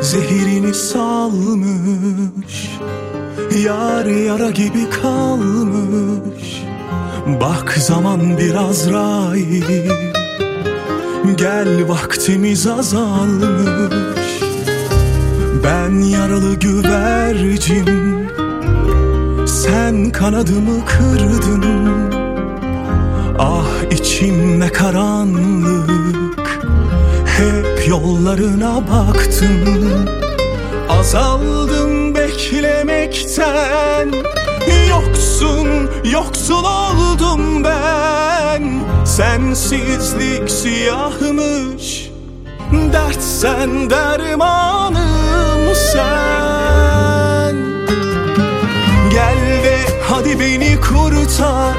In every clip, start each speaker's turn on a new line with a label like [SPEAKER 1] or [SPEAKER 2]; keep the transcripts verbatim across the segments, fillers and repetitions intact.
[SPEAKER 1] zehirini salmış, yar yara gibi kalmış. Bak zaman bir Azrail, gel vaktimiz azalmış. Ben yaralı güvercin, sen kanadımı kırdın. Ah içim ne karanlık, hep yollarına baktım. Azaldım beklemekten, yoksun yoksul oldum ben. Sensizlik siyahmış, dert sen dermanım sen. Gel de hadi beni kurtar,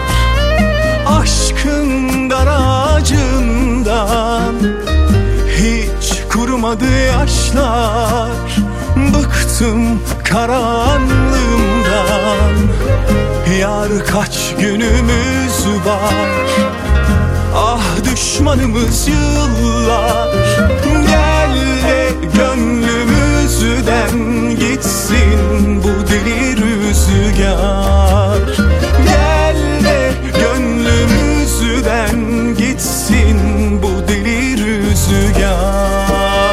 [SPEAKER 1] aşkın dar ağacından. Hiç kurumadı yaşlar, bıktım karanlığımdan. Yar kaç günümüz var, ah düşmanımız yıllar. Gel de gönlümüzden gitsin bu deli rüzgar. Gel de gönlümüzden gitsin bu deli rüzgar.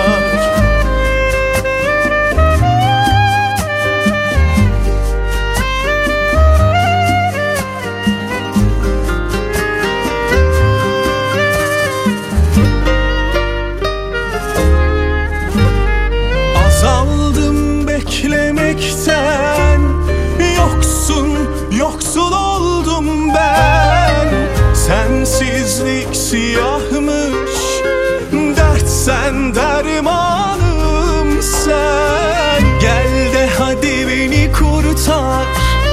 [SPEAKER 1] Azaldım beklemekten, yoksun yoksul oldum ben. Sensizlik siyahmış, dert sen dermanım sen. Gel de hadi beni kurtar,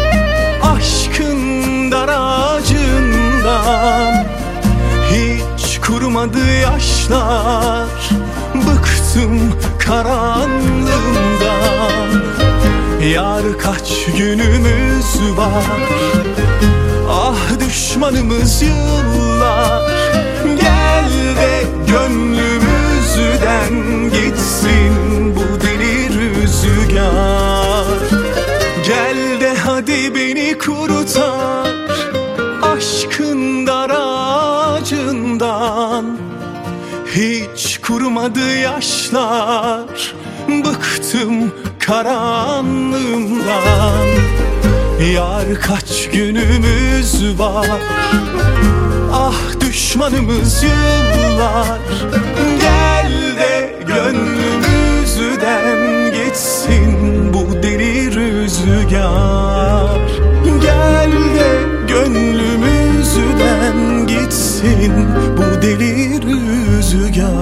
[SPEAKER 1] aşkın dar ağacından. Hiç kurumadı yaşlar, bıktım karanlığımdan. Yar kaç günümüz var, ah düşmanımız yıllar. Gel de gönlümüzden gitsin bu deli rüzgar. Gel de hadi beni kurtar, aşkın dar ağacından. Hiç kurumadı yaşlar, bıktım karanlığımdan. Yar kaç günümüz var, ah düşmanımız yıllar. Gel de gönlümüzden gitsin bu deli rüzgar. Gel de gönlümüzden gitsin bu deli rüzgar.